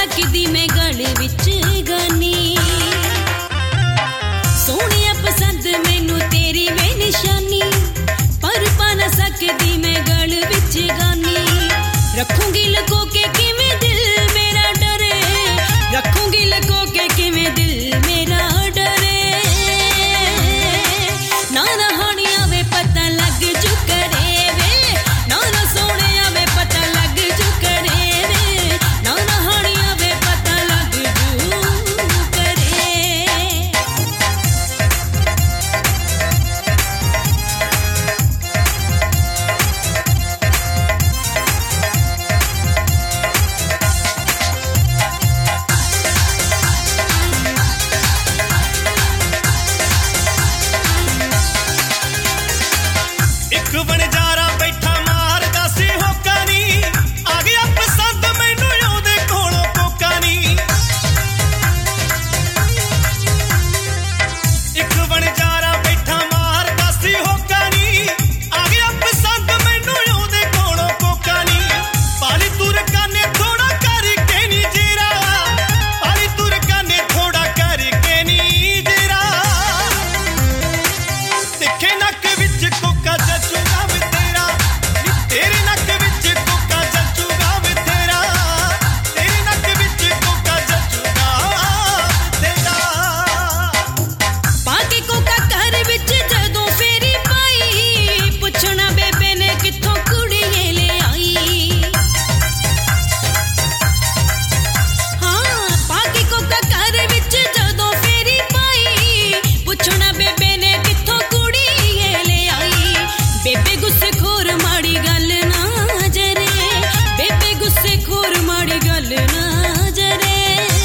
सकदी मैं गल विच गानी सोहणिया पसंद मैनू तेरी वे निशानी पर पा ना सकदी मैं गल विच गानी रखूंगी लको के किवें दिल मेरा डरे रखूंगी लको के किवें दिल मेरा डरे ना हानिया वे पता लग जू करे वे ना सोहणिया वे पता लग जू करे वे ना हानिया वे पता लग जू करे एक बनजारा बैठा मारदा सी होका नी आ गया पसंद मैनू ओदे कोलों कोका नी एक बनजारा बैठा मारदा सी होका नी आ गया पसंद मैनू ओदे कोलों कोका नी पाली तुर काने थोड़ा करके नी जेरा पाली तुर काने थोड़ा करके नी जेरा तिखे नक विच कोका जचूगा वे तेरा नी तेरे नक विच कोका जचूगा वे तेरा तेरे नक विच कोका जचूगा तेरा पाके कोका घर विच जदों फेरी पाई पुछना बेबे ने कित्थों कुड़िए ले आई हाँ पाके कोका घर विच जदों फेरी पाई पुछना बेबे ने कित्थों कुड़िए ले आई बेबे गुस्से खोर माड़ी गल ना जरे बेबे गुस्से खोर माड़ी गल ना जरे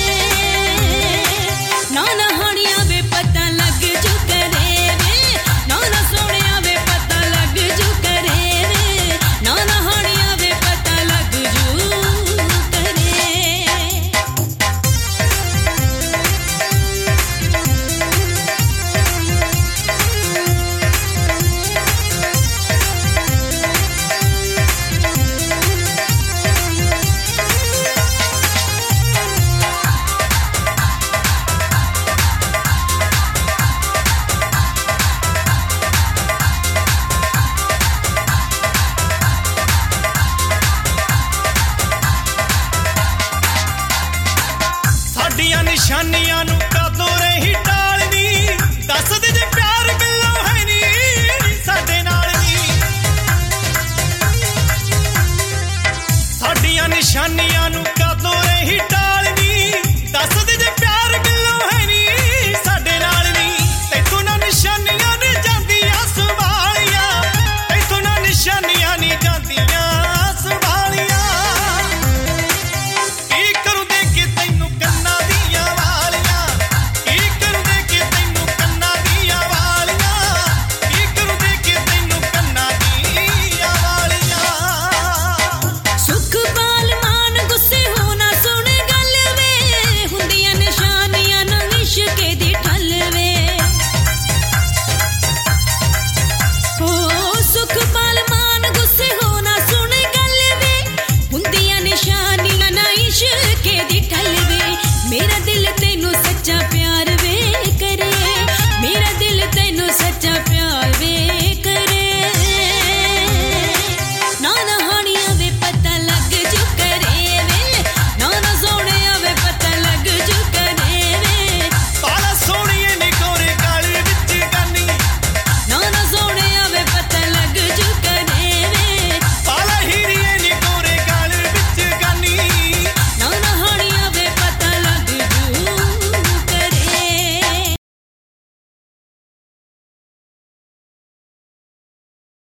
ना हानिया वे पता लग जू करे वे ना सोहणिया वे पता लग जू करे वे ना हानिया वे पता लग जू करे ਸਾਡੀਆਂ ਨਿਸ਼ਾਨੀਆਂ ਨੂੰ ਕਦੋਂ ਰਹੀ ਟਾਲਨੀ ਦੱਸ ਦੇ ਜੇ ਪਿਆਰ ਬਿੱਲੋ ਹੈ ਨੀ ਸਾਡੇ ਨਾਲ ਨੀ ਸਾਡੀਆਂ ਨਿਸ਼ਾਨੀਆਂ ਨੂੰ ਕਦੋਂ ਰਹੀ